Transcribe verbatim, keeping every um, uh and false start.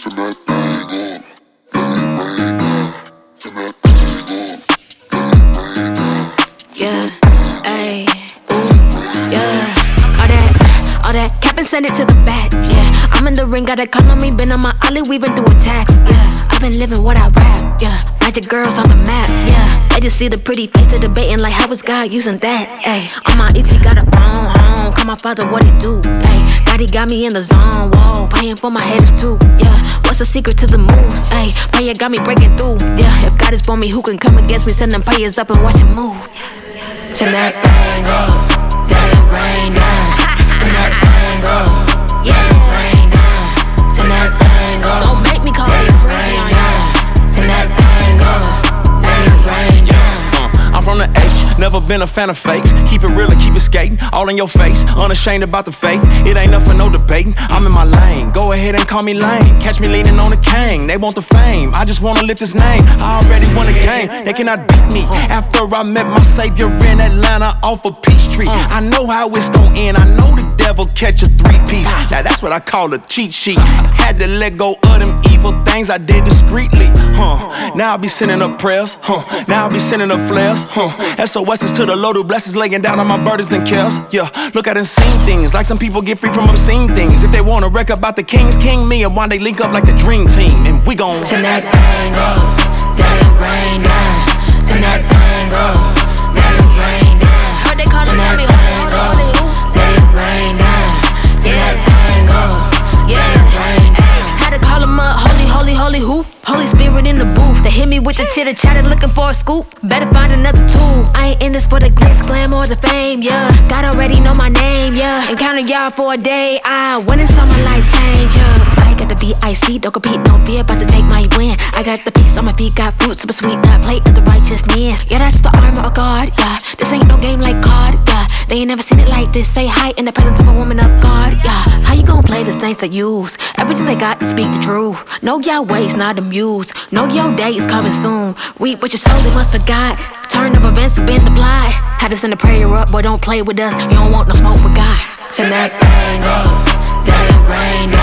Turn that thing up, let it rain down. Turn that thing up, let it rain down. Yeah, ayy, ooh, yeah. All that, all that cap and send it to the back. Yeah, I'm in the ring, got a cut on me, been on my ollie, weaving through attacks. Yeah, I've been living what I rap. Yeah, magic girls on the map. Yeah, they just see the pretty face of debating like how is God using that? Ayy, on my E T got a phone home, call my father what he do. Ayy, daddy got me in the zone, whoa, paying for my haters too. Yeah, what's the secret to the moves? Ayy, prayer got me breaking through. Yeah, if God is for me, who can come against me? Send them prayers up and watch him move. Turn that thing up, let it rain down. Turn that thing up, yeah, rain down. Turn that thing up, don't make me call it crazy on ya. Turn that thing up, let it rain down. uh, I'm from the H, never been a fan of fakes. Keep it real and keep it skating, all in your face. Unashamed about the faith, it ain't nothing, no debating. I'm in my lane, go ahead and call me lame. Catch me leaning on the cane, they want the fame. I just wanna lift his name, I already won a game. They cannot beat me, after I met my savior in Atlanta off of Peachtree. I know how it's gon' end, I know the devil catch a three-piece. Now that's what I call a cheat sheet. Had to let go of them evil things I did discreetly. Huh. Now I be sending up prayers, huh. Now I be sending up flares, huh. S O S's to the Lord who blesses, laying down on my burdens and cares. Yeah, look, I done seen things, like some people get free from obscene things. If they want to wreck about the kings, king me, and one day link up like the dream team. And we gon' turn that thing up, let it rain down. Turn that thing up, let it rain down. Heard they callin' me holy, holy, let it rain down. Turn that thing up, yeah, let it rain down. Had to call him up, holy, holy, holy who? Holy Spirit in the booth. They hit me with the chitter chatter, looking for a scoop. Better find another tool. I ain't in this for the glitz, glam, or the fame, yeah. God already know my name, yeah. And counting y'all for a day, I went and saw my life change, yeah. I got the B I C, don't compete, no fear, about to take my win. I got the peace on my feet, got fruit, super sweet, got plate of the righteousness. Yeah, that's the armor of God, yeah. This ain't no game like card, yeah. They ain't never seen it like this. Say hi in the presence of a woman of God, yeah. How you gon' play the saints they use? Everything they got to speak the truth. Know your ways, not amused. Know your day is coming soon. Reap what you sow, they must forgot. Turn of events have been applied. Had to send a prayer up, boy, don't play with us. You don't want no smoke with God. Turn that thing up, let it rain down.